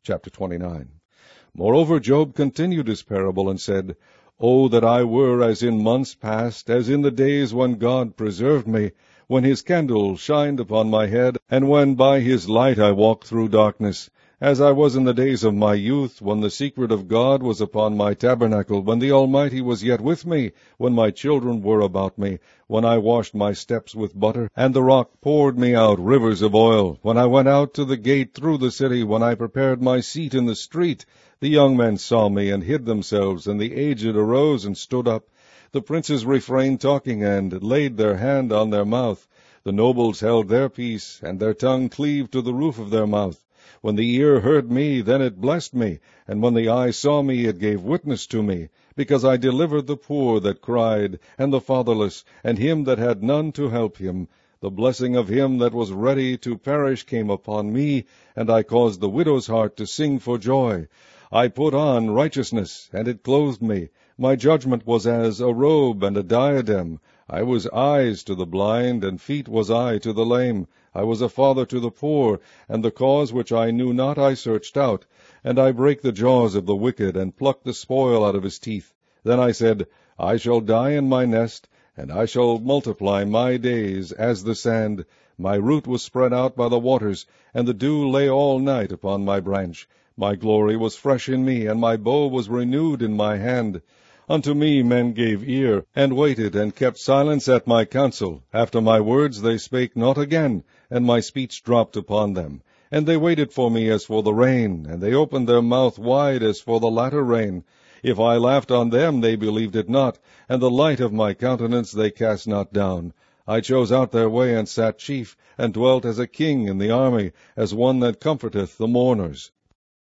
Chapter 29. Moreover, Job continued his parable and said, O that I were as in months past, as in the days when God preserved me, when his candle shined upon my head, and when by his light I walked through darkness, as I was in the days of my youth, when the secret of God was upon my tabernacle, when the Almighty was yet with me, when my children were about me, when I washed my steps with butter, and the rock poured me out rivers of oil, when I went out to the gate through the city, when I prepared my seat in the street. The young men saw me and hid themselves, and the aged arose and stood up. The princes refrained talking, and laid their hand on their mouth. The nobles held their peace, and their tongue cleaved to the roof of their mouth. When the ear heard me, then it blessed me, and when the eye saw me, it gave witness to me, because I delivered the poor that cried, and the fatherless, and him that had none to help him. The blessing of him that was ready to perish came upon me, and I caused the widow's heart to sing for joy. I put on righteousness, and it clothed me. My judgment was as a robe and a diadem. I was eyes to the blind, and feet was I to the lame. I was a father to the poor, and the cause which I knew not I searched out. And I brake the jaws of the wicked, and plucked the spoil out of his teeth. Then I said, I shall die in my nest, and I shall multiply my days as the sand. My root was spread out by the waters, and the dew lay all night upon my branch. My glory was fresh in me, and my bow was renewed in my hand. Unto me men gave ear, and waited, and kept silence at my counsel. After my words they spake not again, and my speech dropped upon them. And they waited for me as for the rain, and they opened their mouth wide as for the latter rain. If I laughed on them, they believed it not, and the light of my countenance they cast not down. I chose out their way, and sat chief, and dwelt as a king in the army, as one that comforteth the mourners.